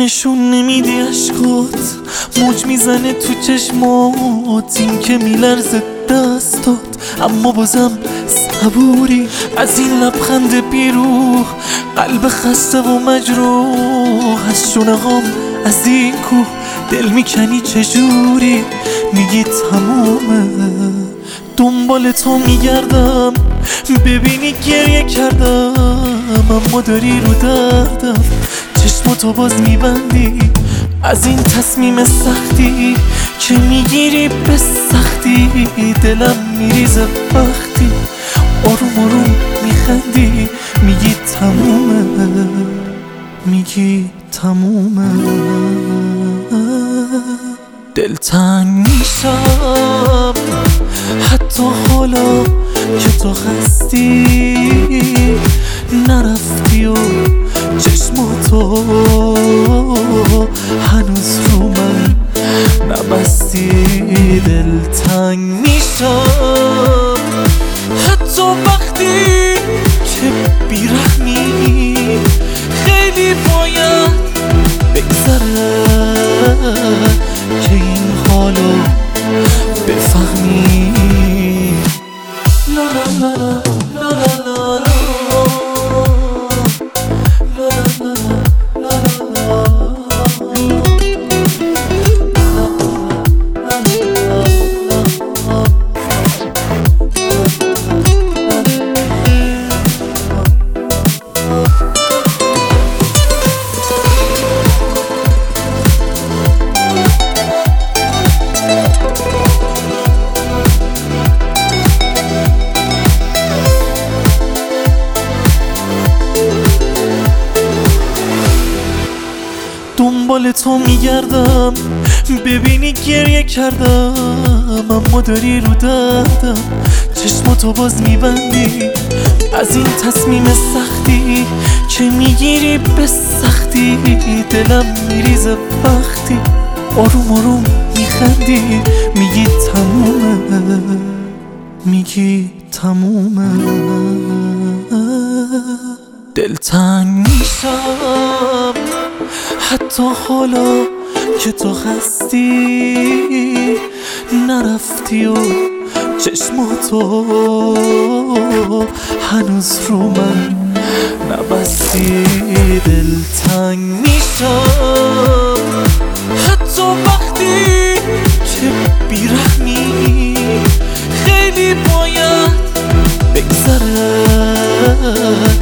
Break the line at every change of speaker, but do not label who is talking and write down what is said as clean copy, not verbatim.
نشون نمیدی عشقات، موج میزنه تو چشمات، این که میلرزه دستات اما بازم صبوری. از این لبخند بیروح قلب خسته و مجروح، از شونه هام از این کوه دل میکنی چجوری؟ میگی تمومه، دنبال تو میگردم ببینی گریه کردم، اما داری رو دردم چشماتو باز میبندی. از این تصمیم سختی که میگیری به سختی، دلم میریزه وقتی آروم آروم میخندی. میگی تمومه، میگی تمومه. دلتنگ میشم حتی حالا که تو خستی، نرفتی و چشماتو هنوز رو من نبستی. دلتنگ میشم حتی وقتی که بیرحمی، خیلی باید بگذره که این حالو بفهمی. لا لا لا لا لا لا دنبال تو میگردم ببینی گریه کردم، اما داری رو دردم چشماتو باز میبندی. از این تصمیم سختی که میگیری به سختی، دلم میریزه وقتی آروم آروم میخندی. میگی تمومه، میگی تمومه. دلتنگ میشم حتی حالا که تو خستی، نرفتی و چشماتو هنوز رو من نبستی. دلتنگ میشم حتی وقتی که بیرحمی، خیلی باید بگذره